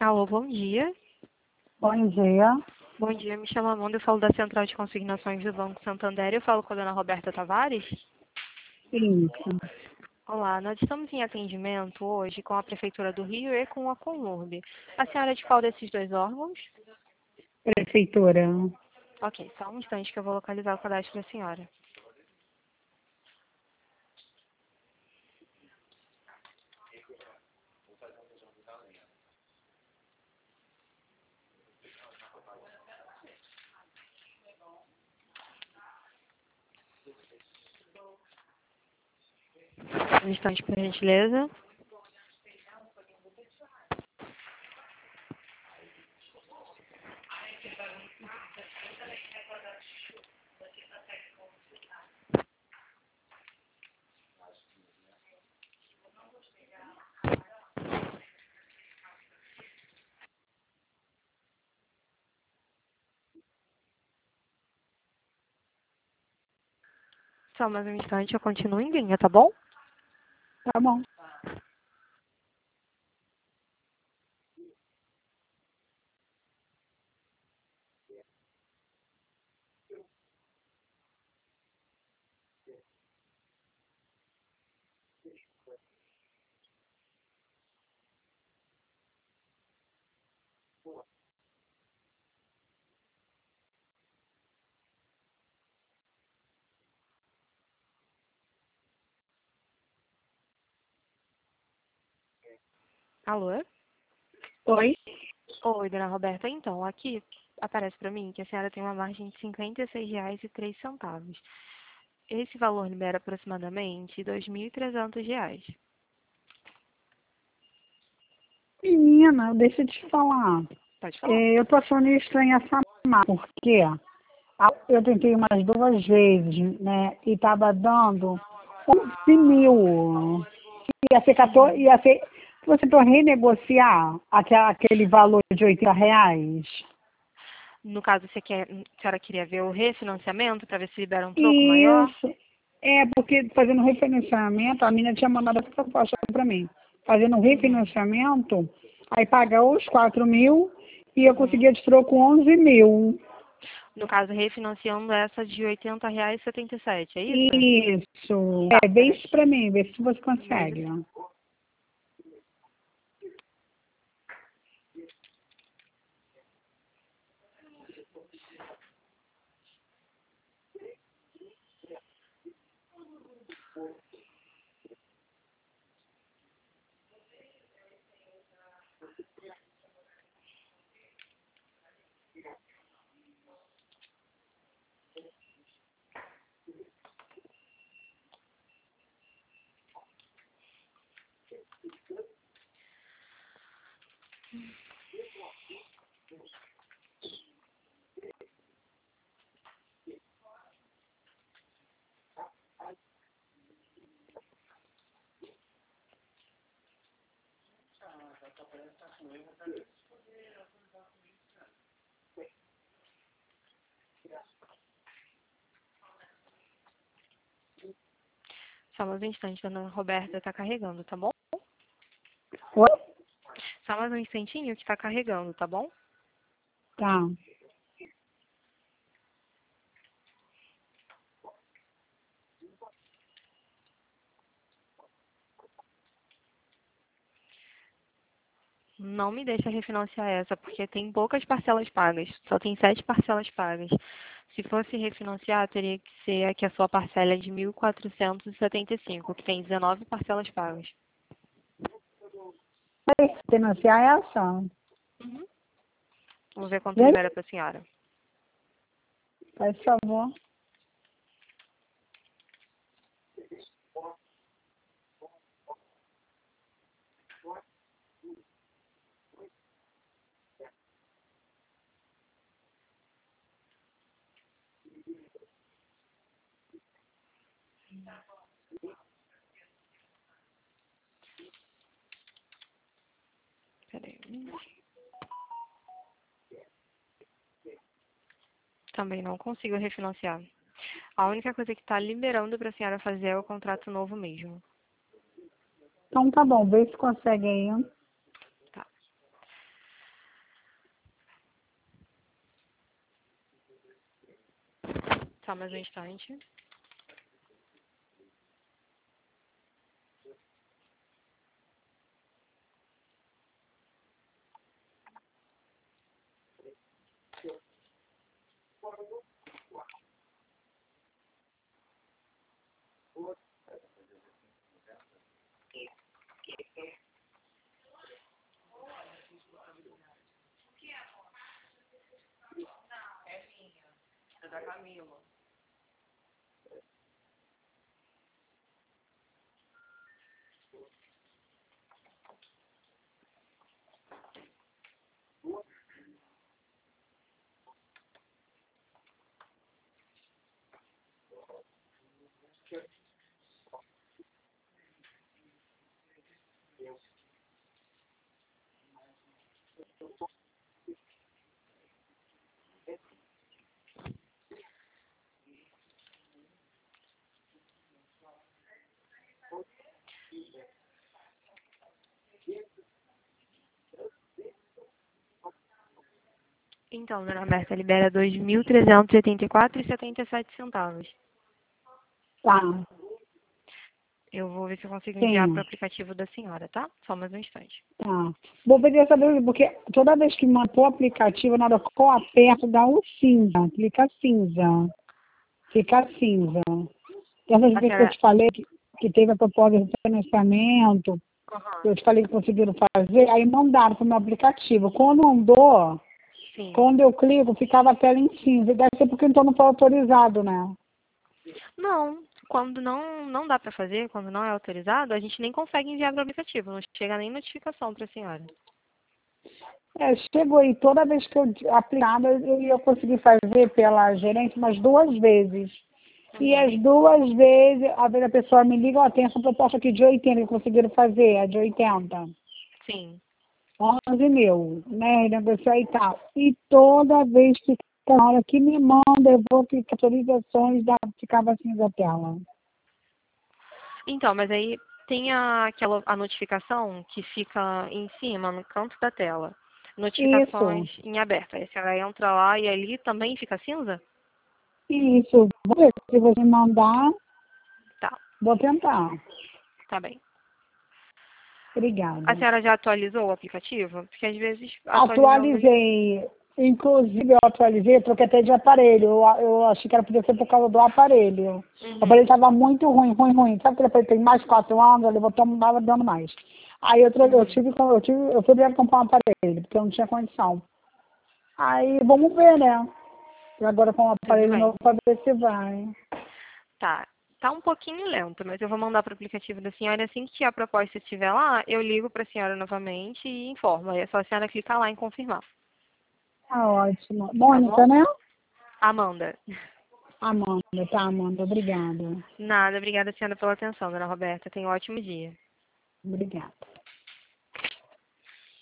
Alô, bom dia. Bom dia. Bom dia, me chamo Amanda, eu falo da Central de Consignações do Banco Santander. Eu falo com a dona Roberta Tavares. Isso. Olá, nós estamos em atendimento hoje com a Prefeitura do Rio e com a Conurb. A senhora é de qual desses dois órgãos? Prefeitura. Ok, só um instante que eu vou localizar o cadastro da senhora. Um instante, por gentileza. Só mais um instante, eu continuo em linha, tá bom? Tá bom. Alô? Oi? Oi, dona Roberta. Então, aqui aparece para mim que a senhora tem uma margem de R$ 56,03. Esse valor libera aproximadamente R$ 2.300. Menina, deixa eu te falar. Pode falar. Eu tô achando estranha essa marca, porque eu tentei umas 2 vezes, né? E tava dando 11 mil. Ia ser 14, ia ser. Você para renegociar aquele valor de R$ 80? No caso, a senhora queria ver o refinanciamento para ver se libera um troco maior? Isso. É, porque fazendo refinanciamento, a menina tinha mandado essa proposta para mim. Fazendo Uhum. refinanciamento, aí pagar os 4 mil e eu Uhum. conseguia de troco 11 mil. No caso, refinanciando essa de R$ 80,77, é isso? Isso. Tá, Vê peraí. isso para mim, vê se você Veja. consegue. Só mais um instante, a dona Roberta está carregando, tá bom? Oi? Só mais um instantinho que está carregando, tá bom? Tá. Não me deixa refinanciar essa, porque tem poucas parcelas pagas. Só tem 7 parcelas pagas. Se fosse refinanciar, teria que ser a que a sua parcela é de 1.475, que tem 19 parcelas pagas. Vai financiar essa? Uhum. Vamos ver quanto Vem, libera para a senhora. faz favor. Peraí. Também não consigo refinanciar. A única coisa que está liberando para a senhora fazer é o contrato novo mesmo. Então tá bom, vê se consegue aí. Tá. Só mais um instante. É da Camila. Então, dona Roberta, libera 2.384,77 centavos. Tá, Eu vou ver se eu consigo enviar para o sim, aplicativo da senhora, tá? Só mais um instante. tá. Vou pedir saber, porque toda vez que manda o aplicativo, na hora que eu aperto, dá um cinza, clica cinza, fica cinza. Essas A vezes que eu senhora... te falei que teve a proposta de financiamento, Aham. eu te falei que conseguiram fazer, aí mandaram para o meu aplicativo. Quando mandou, Sim. quando eu clico, ficava a tela em cinza. Deve ser porque então não foi autorizado, né? Não, quando não dá para fazer, quando não é autorizado, a gente nem consegue enviar para o aplicativo. Não chega nem notificação para a senhora. É, chegou aí, toda vez que eu aplicava, eu ia conseguir fazer pela gerente umas 2 vezes. E Uhum. as 2 vezes, às vezes a pessoa me liga, ó, tem essa proposta aqui de 80 que conseguiram fazer, a de 80. Sim. 11 mil, né? Negociar e tal. E toda vez que na hora que me manda, eu vou clicar atualizações, ficava assim da tela. Então, mas aí tem a notificação que fica em cima, no canto da tela. Isso, Notificações em aberto. Aí a senhora entra lá e ali também fica cinza? isso. Vamos ver, se você mandar, Tá, vou tentar. tá bem. A Obrigada. senhora já atualizou o aplicativo? Porque às vezes atualizando. Atualizei. Inclusive, eu atualizei, troquei até de aparelho. Eu achei que era podia ser por causa do aparelho. O aparelho Uhum, estava muito ruim, ruim, ruim. Sabe que ele aparelho tem mais de 4 anos, ele botou, não estava dando mais. Aí uhum. eu fui obrigada a comprar um aparelho, porque eu não tinha condição. Aí vamos ver, né? E agora com o Tudo aparelho bem. novo para ver se vai. Tá. Tá um pouquinho lento, mas eu vou mandar para o aplicativo da senhora. Assim que a proposta estiver lá, eu ligo para a senhora novamente e informo. Aí é só a senhora clicar lá em confirmar. Tá ótimo. Tá Mônica, bom? né? Amanda. Amanda, tá, Amanda. Obrigada. Nada, obrigada, senhora, pela atenção, dona Roberta. Tenha um ótimo dia. Obrigada.